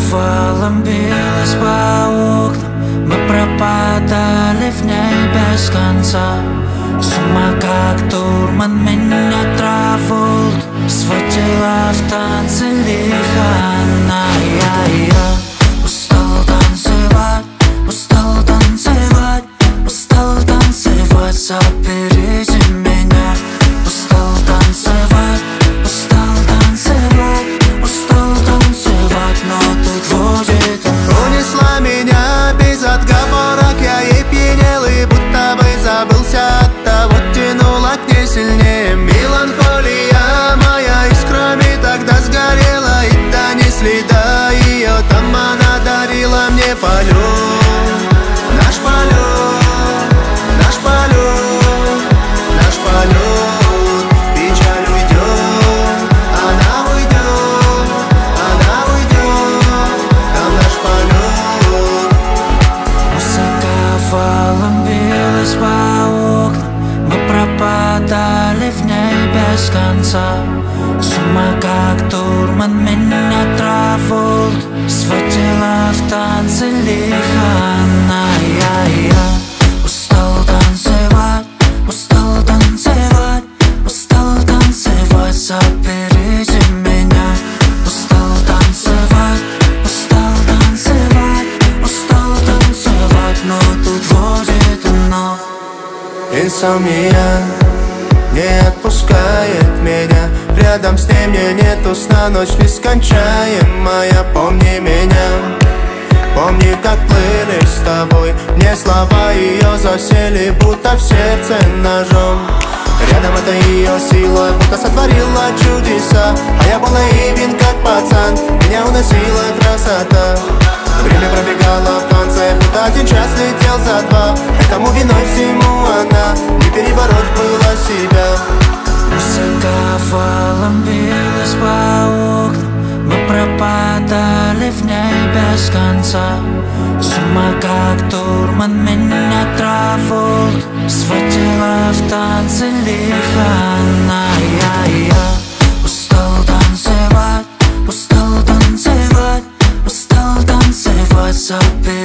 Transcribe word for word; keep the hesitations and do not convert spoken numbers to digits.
валом билась по окнам, мы пропадали в ней без конца. С ума как дурман меня Траволта сводила в танце лихо она. Я устал танцевать, устал танцевать, устал танцевать, заберите меня. Устал танцевать, устал танцевать, устал танцевать, но тут вводит она. Унесла меня без отговорок, я ей пьянел и будто бы забылся. Оттого тянула к ней сильнее. Меланхолия моя искрами тогда сгорела, и донесли до ее. Там она дарила мне полет, наш полет, наш полет, наш полет. Печаль уйдет, она уйдет, она уйдет, там наш полет. Музыка валом билась по окнам, мы пропадали в ней без конца. С ума как дурман меня Траволта сводила в танце лихо она. Я устал танцевать, устал танцевать, устал танцевать, заберите меня. Устал танцевать, устал танцевать, устал танцевать, но тут вводит она. Инсомния не отпускает меня, рядом с ней мне нету сна, ночь нескончаемая. Помни меня, помни, как плыли с тобой, мне слова ее засели, будто в сердце ножом. Рядом это ее сила, будто сотворила чудеса, а я был наивен, как пацан, меня уносила красота. Время пробегало в танце, будто один час летел за два. Этому виной всему она, не перебороть было себя. Музыка валом билась по окнам, мы пропадали в ней без конца. С ума как дурман меня Траволта сводила в танце лихо она. Я устал танцевать, устал танцевать, устал танцевать, заберите